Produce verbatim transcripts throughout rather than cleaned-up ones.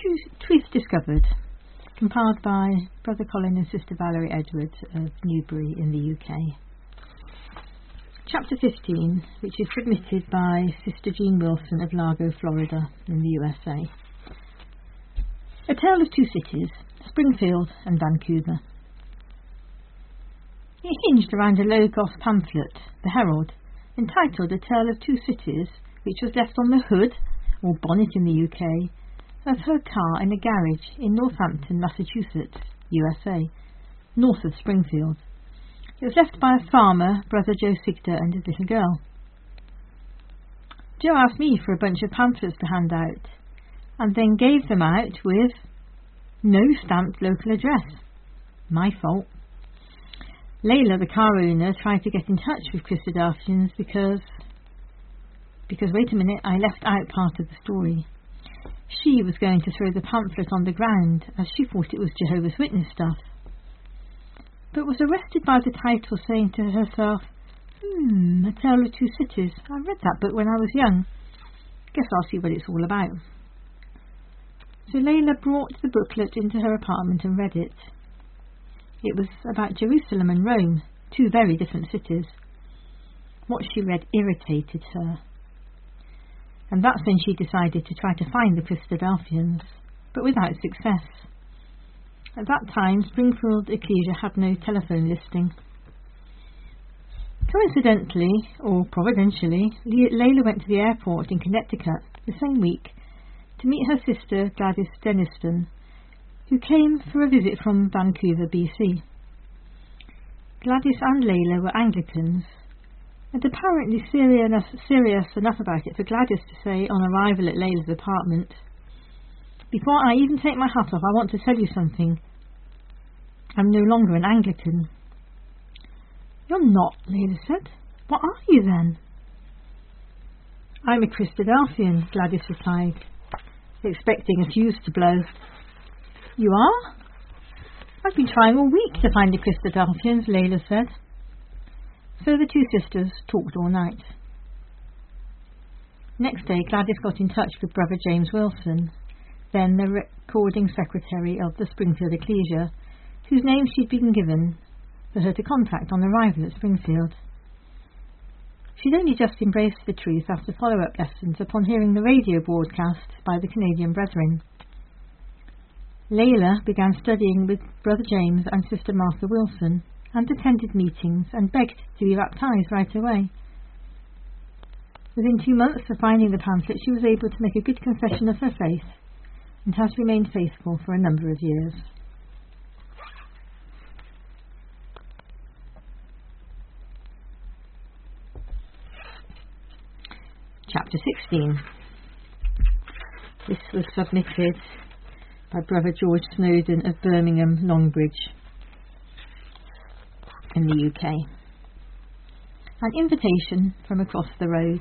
Truth, Truth Discovered, compiled by Brother Colin and Sister Valerie Edwards of Newbury in the U K. Chapter fifteen, which is submitted by Sister Jean Wilson of Largo, Florida in the U S A. A Tale of Two Cities, Springfield and Vancouver. It hinged around a low-goss pamphlet, The Herald, entitled A Tale of Two Cities, which was left on the hood, or bonnet in the U K, of her car in a garage in Northampton, Massachusetts, U S A, north of Springfield. It was left by a farmer, Brother Joe Sigder, and his little girl. Joe asked me for a bunch of pamphlets to hand out, and then gave them out with no stamped local address. My fault. Layla, the car owner, tried to get in touch with Christadelphians because... Because, wait a minute, I left out part of the story. She was going to throw the pamphlet on the ground, as she thought it was Jehovah's Witness stuff, but was arrested by the title, saying to herself, Hmm, A Tale of Two Cities. I read that book when I was young. Guess I'll see what it's all about. So Layla brought the booklet into her apartment and read it. It was about Jerusalem and Rome, two very different cities. What she read irritated her. And that's when she decided to try to find the Christadelphians, but without success. At that time, Springfield Ecclesia had no telephone listing. Coincidentally, or providentially, Layla went to the airport in Connecticut the same week to meet her sister Gladys Denniston, who came for a visit from Vancouver, B C. Gladys and Layla were Anglicans, and apparently serious, serious enough about it for Gladys to say on arrival at Layla's apartment, Before I even take my hat off, I want to tell you something. I'm no longer an Anglican. You're not, Layla said. What are you then? I'm a Christadelphian, Gladys replied, expecting a fuse to blow. You are? I've been trying all week to find the Christadelphians, Layla said. So the two sisters talked all night. Next day, Gladys got in touch with Brother James Wilson, then the recording secretary of the Springfield Ecclesia, whose name she'd been given for her to contact on arrival at Springfield. She'd only just embraced the truth after follow-up lessons upon hearing the radio broadcast by the Canadian Brethren. Layla began studying with Brother James and Sister Martha Wilson, and attended meetings and begged to be baptized right away. Within two months of finding the pamphlet, she was able to make a good confession of her faith, and has remained faithful for a number of years. Chapter sixteen. This was submitted by Brother George Snowden of Birmingham, Longbridge, in the U K. An invitation from across the road.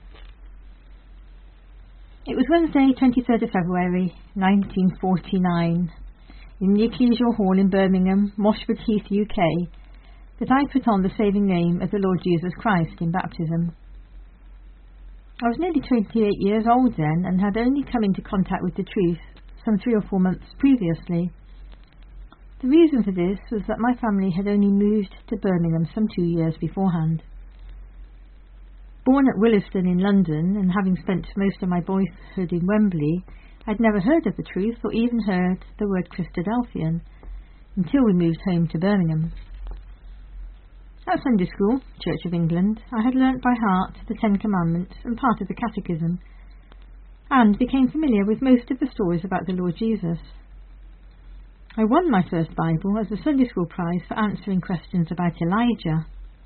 It was Wednesday, twenty-third of February, nineteen forty-nine, in the Ecclesial Hall in Birmingham, Moshford Heath, U K, that I put on the saving name of the Lord Jesus Christ in baptism. I was nearly twenty-eight years old then, and had only come into contact with the truth some three or four months previously. The reason for this was that my family had only moved to Birmingham some two years beforehand. Born at Williston in London, and having spent most of my boyhood in Wembley, I'd never heard of the truth or even heard the word Christadelphian until we moved home to Birmingham. At Sunday school, Church of England, I had learnt by heart the Ten Commandments and part of the Catechism, and became familiar with most of the stories about the Lord Jesus. I won my first Bible as a Sunday school prize for answering questions about Elijah.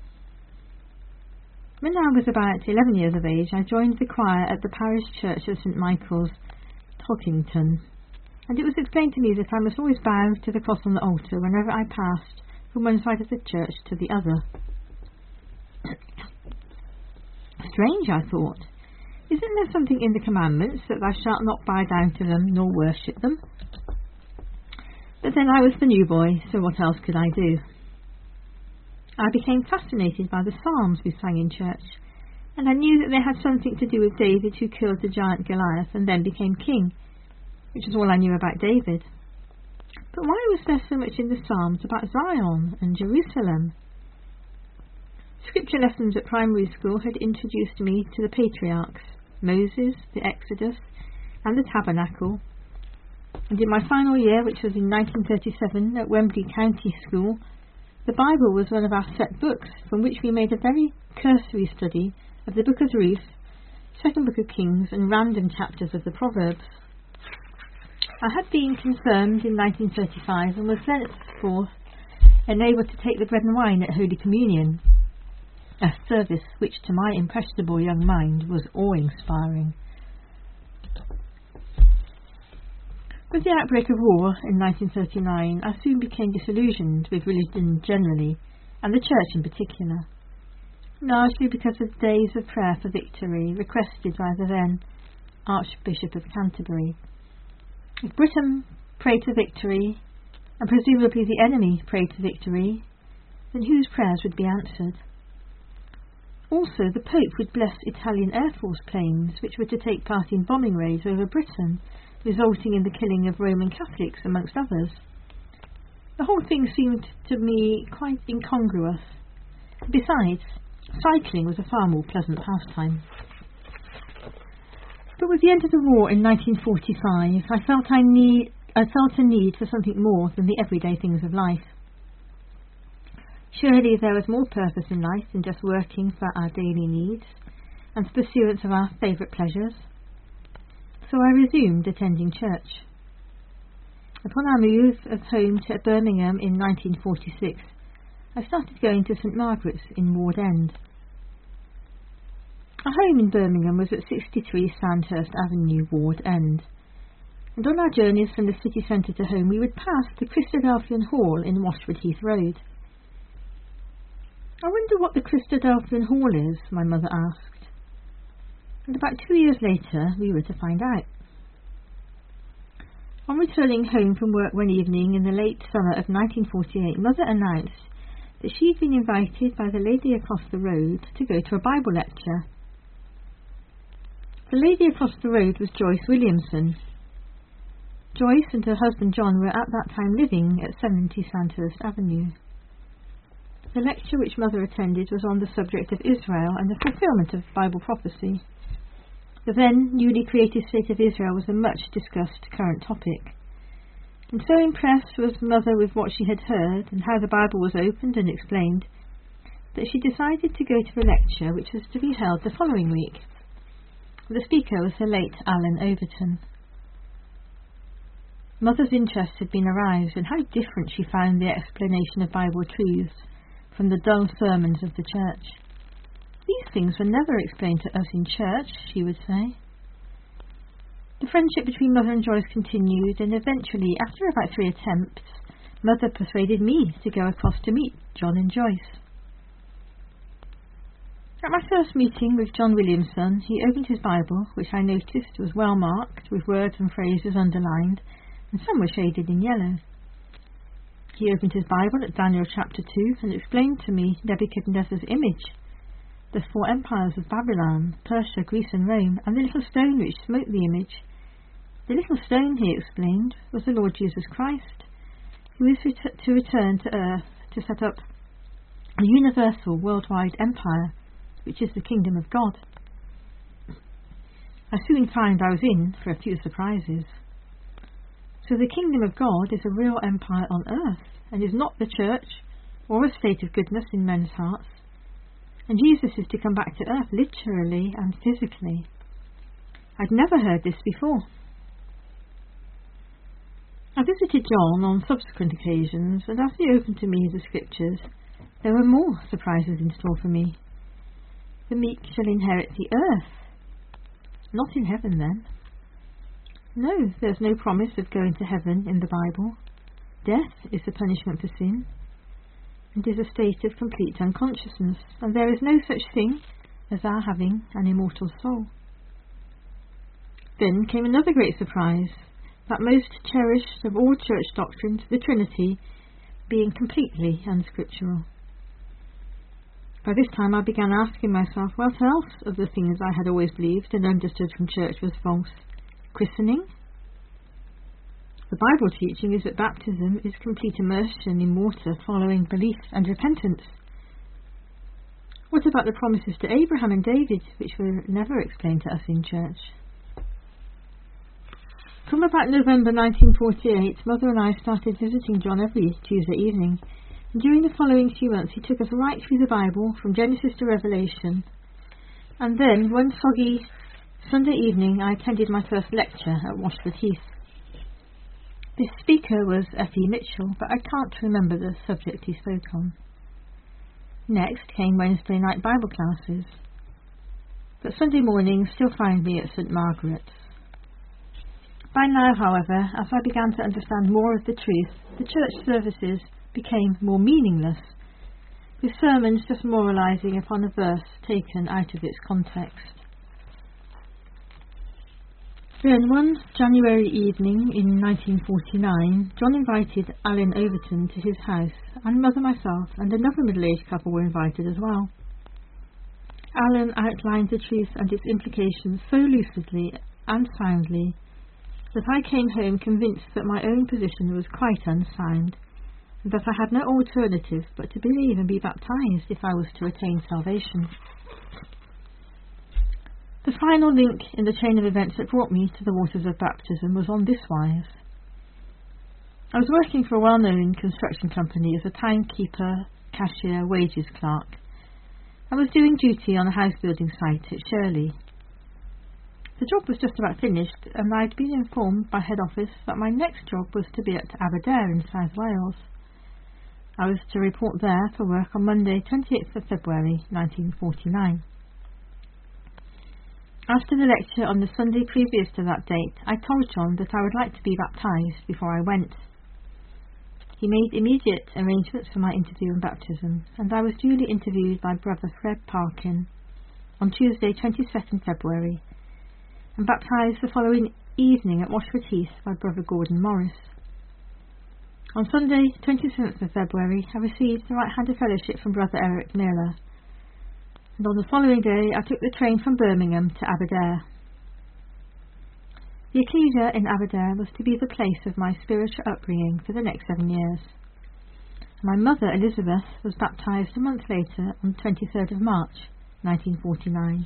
When I was about eleven years of age, I joined the choir at the parish church of St Michael's, Tolkington, and it was explained to me that I must always bow to the cross on the altar whenever I passed from one side of the church to the other. Strange, I thought. Isn't there something in the commandments that thou shalt not bow down to them nor worship them? But then I was the new boy, so what else could I do? I became fascinated by the psalms we sang in church, and I knew that they had something to do with David, who killed the giant Goliath and then became king. which is all I knew about David. But why was there so much in the Psalms about Zion and Jerusalem? Scripture lessons at primary school had introduced me to the patriarchs, Moses, the Exodus, and the Tabernacle. And in my final year, which was in nineteen thirty-seven at Wembley County School, the Bible was one of our set books, from which we made a very cursory study of the Book of Ruth, Second Book of Kings, and random chapters of the Proverbs. I had been confirmed in nineteen thirty-five and was thenceforth enabled to take the bread and wine at Holy Communion, a service which to my impressionable young mind was awe-inspiring. With the outbreak of war in nineteen thirty-nine, I soon became disillusioned with religion generally, and the Church in particular, largely because of days of prayer for victory requested by the then Archbishop of Canterbury. If Britain prayed for victory, and presumably the enemy prayed for victory, then whose prayers would be answered? Also, the Pope would bless Italian Air Force planes which were to take part in bombing raids over Britain, resulting in the killing of Roman Catholics, amongst others. The whole thing seemed to me quite incongruous. Besides, cycling was a far more pleasant pastime. But with the end of the war in nineteen forty-five, I felt I need, I felt a need for something more than the everyday things of life. Surely there was more purpose in life than just working for our daily needs and the pursuance of our favourite pleasures. So I resumed attending church. Upon our move of home to Birmingham in nineteen forty-six, I started going to St Margaret's in Ward End. Our home in Birmingham was at sixty-three Sandhurst Avenue, Ward End, and on our journeys from the city centre to home we would pass the Christadelphian Hall in Washford Heath Road. I wonder what the Christadelphian Hall is, my mother asked, and about two years later we were to find out. On returning home from work one evening in the late summer of nineteen forty-eight, Mother announced that she had been invited by the lady across the road to go to a Bible lecture. The lady across the road was Joyce Williamson. Joyce and her husband John were at that time living at seventy Sandhurst Avenue. The lecture which Mother attended was on the subject of Israel and the fulfilment of Bible prophecy. The then newly created state of Israel was a much discussed current topic. And so impressed was Mother with what she had heard and how the Bible was opened and explained, that she decided to go to the lecture which was to be held the following week. The speaker was the late Alan Overton. Mother's interest had been aroused, and how different she found the explanation of Bible truths from the dull sermons of the church. These things were never explained to us in church, she would say. The friendship between Mother and Joyce continued, and eventually, after about three attempts, Mother persuaded me to go across to meet John and Joyce. At my first meeting with John Williamson, he opened his Bible, which I noticed was well marked, with words and phrases underlined, and some were shaded in yellow. He opened his Bible at Daniel chapter two and explained to me Nebuchadnezzar's image, the four empires of Babylon, Persia, Greece and Rome, and the little stone which smote the image. The little stone, he explained, was the Lord Jesus Christ, who is ret- to return to earth to set up a universal worldwide empire, which is the kingdom of God. I soon found I was in for a few surprises. So the kingdom of God is a real empire on earth, and is not the church, or a state of goodness in men's hearts. And Jesus is to come back to earth literally and physically. I'd never heard this before. I visited John on subsequent occasions, and as he opened to me the scriptures, there were more surprises in store for me. The meek shall inherit the earth. Not in heaven, then. No, there's no promise of going to heaven in the Bible. Death is the punishment for sin, and is a state of complete unconsciousness, and there is no such thing as our having an immortal soul. Then came another great surprise, that most cherished of all church doctrines, the Trinity, being completely unscriptural. By this time I began asking myself what else of the things I had always believed and understood from church was false. Christening? Bible teaching is that baptism is complete immersion in water following belief and repentance. What about the promises to Abraham and David, which were never explained to us in church? From about November nineteen forty-eight, Mother and I started visiting John every Tuesday evening, and during the following few months he took us right through the Bible, from Genesis to Revelation. And then, one foggy Sunday evening, I attended my first lecture at Washford Heath. The speaker was F E Mitchell, but I can't remember the subject he spoke on. Next came Wednesday night Bible classes, but Sunday mornings still find me at St Margaret's. By now, however, as I began to understand more of the truth, the church services became more meaningless, with sermons just moralising upon a verse taken out of its context. Then one January evening in nineteen forty-nine, John invited Alan Overton to his house, and Mother, myself and another middle-aged couple were invited as well. Alan outlined the truth and its implications so lucidly and soundly that I came home convinced that my own position was quite unsound, and that I had no alternative but to believe and be baptised if I was to attain salvation. The final link in the chain of events that brought me to the waters of baptism was on this wise. I was working for a well-known construction company as a timekeeper, cashier, wages clerk. I was doing duty on a house building site at Shirley. The job was just about finished, and I'd been informed by head office that my next job was to be at Aberdare in South Wales. I was to report there for work on Monday, twenty-eighth of February nineteen forty-nine. After the lecture on the Sunday previous to that date, I told John that I would like to be baptised before I went. He made immediate arrangements for my interview and baptism, and I was duly interviewed by Brother Fred Parkin on Tuesday, twenty-second February, and baptised the following evening at Washford Heath by Brother Gordon Morris. On Sunday, twenty-seventh of February, I received the right-handed fellowship from Brother Eric Miller, and on the following day I took the train from Birmingham to Aberdare. The Ecclesia in Aberdare was to be the place of my spiritual upbringing for the next seven years. My mother, Elizabeth, was baptised a month later on the twenty-third of March, nineteen forty-nine.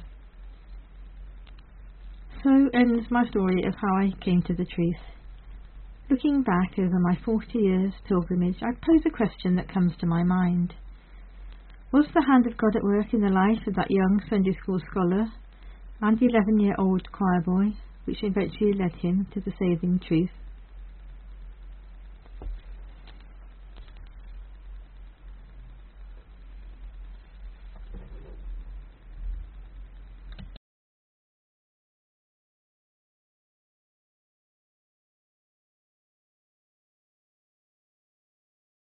So ends my story of how I came to the truth. Looking back over my forty years pilgrimage, I pose a question that comes to my mind. Was the hand of God at work in the life of that young Sunday school scholar and eleven-year-old choir boy, which eventually led him to the saving truth